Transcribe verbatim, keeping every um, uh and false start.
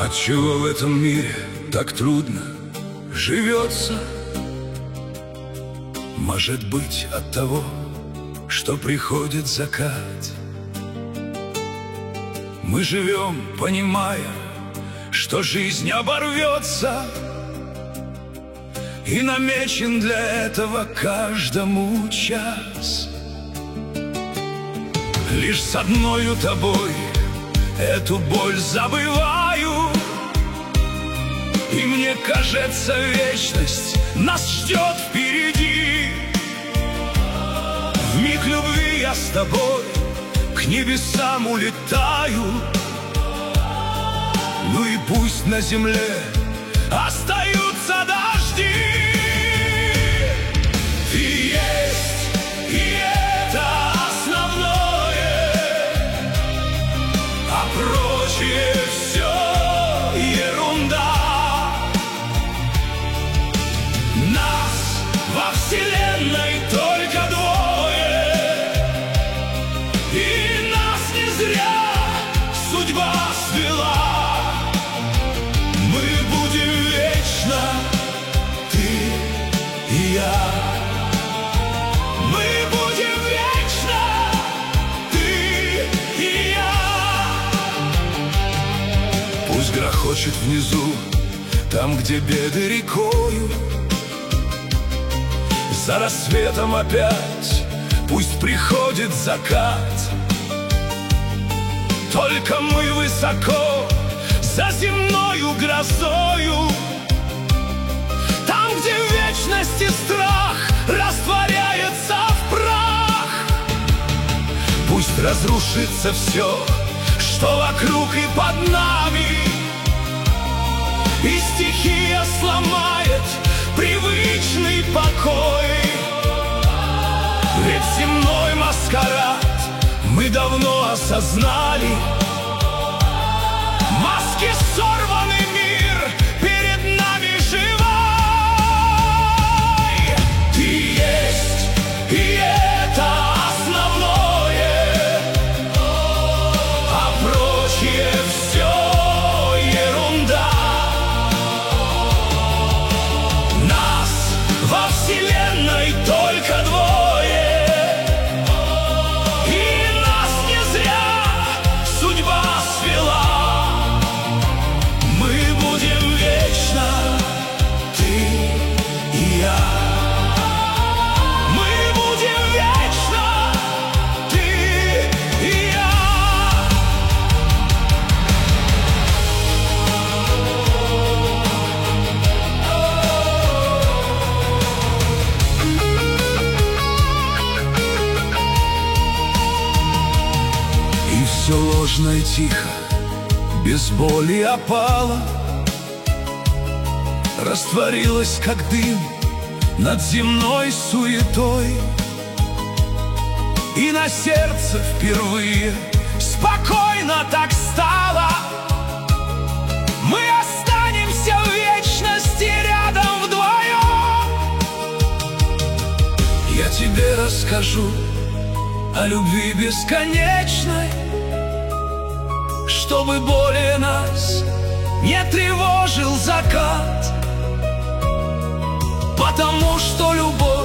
Отчего в этом мире так трудно живется? Может быть, от того, что приходит закат. Мы живем, понимая, что жизнь оборвется, и намечен для этого каждому час. Лишь с одною тобой эту боль забываю, и мне кажется, вечность нас ждет впереди. В миг любви я с тобой к небесам улетаю. Ну и пусть на земле остаются дожди. Ты есть, и это основное, а прочее все ерунда. Нас во вселенной только двое, и нас не зря судьба свела. Мы будем вечно, ты и я. Мы будем вечно, ты и я. Пусть грохочет внизу, там, где беды рекою, за рассветом опять пусть приходит закат. Только мы высоко за земною грозою, там, где в вечности страх растворяется в прах. Пусть разрушится все, что вокруг и под нами, и стихия сломает привычный покой. Ведь земной маскарад мы давно осознали. Маски сорваны, мир перед нами живой. Ты есть, и это основное, а прочее все ерунда. Нас во вселенной только двое, и нас не зря судьба свела. Все ложно и тихо, без боли опало, растворилось, как дым над земной суетой. И на сердце впервые спокойно так стало. Мы останемся в вечности рядом вдвоем. Я тебе расскажу о любви бесконечной, чтобы более нас не тревожил закат, потому что любовь